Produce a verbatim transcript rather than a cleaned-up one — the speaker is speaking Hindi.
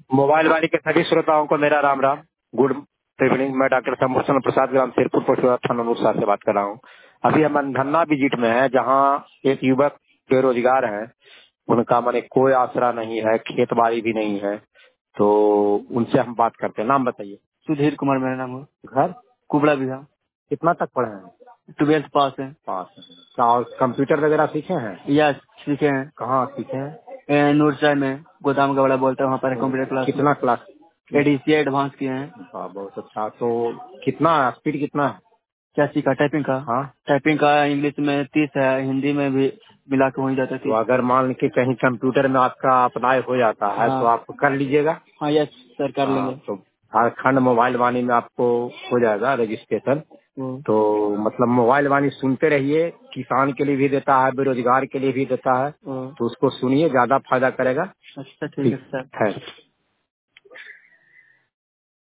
मोबाइल वाली के सभी श्रोताओं को मेरा राम राम। Good evening. मैं डॉक्टर शंभूषण प्रसाद ग्राम सिरपुर पोस्टवा थाना नूरसहार से बात कर रहा हूँ। अभी हम धन्ना विजिट में है, जहाँ एक युवक बेरोजगार है, उनका माने कोई आसरा नहीं है, खेत बाड़ी भी नहीं है, तो उनसे हम बात करते हैं। नाम बताइए। सुधीर कुमार मेरा नाम है। घर कुबड़ा बिहार। कितना तक पढ़े हैं? ट्वेल्थ पास है। पास है। क्या और कंप्यूटर वगैरह सीखे हैं? यस सीखे हैं। कहाँ सीखे हैं? ए, नूरसहार में गोदाम का बड़ा बोलता है, वहाँ पर कंप्यूटर क्लास। कितना क्लास? एडीसी एडवांस किए हैं। हाँ, बहुत अच्छा। तो कितना स्पीड कितना है? क्या सीखा? टाइपिंग का। हाँ, टाइपिंग का इंग्लिश में तीस है, हिंदी में भी मिला के हो ही जाता है तो तीस। अगर मान के कहीं कंप्यूटर में आपका अप्लाई हो जाता है, हाँ। तो आप कर लीजिएगा। हाँ यस सर कर हाँ, लेंगे। तो झारखंड मोबाइल वाणी में आपको हो जाएगा रजिस्ट्रेशन। हम्म। तो मतलब मोबाइल वाणी सुनते रहिए, किसान के लिए भी देता है, बेरोजगार के लिए भी देता है, हम्म। तो उसको सुनिए, ज्यादा फायदा करेगा। अच्छा ठीक है ठीक सर। है।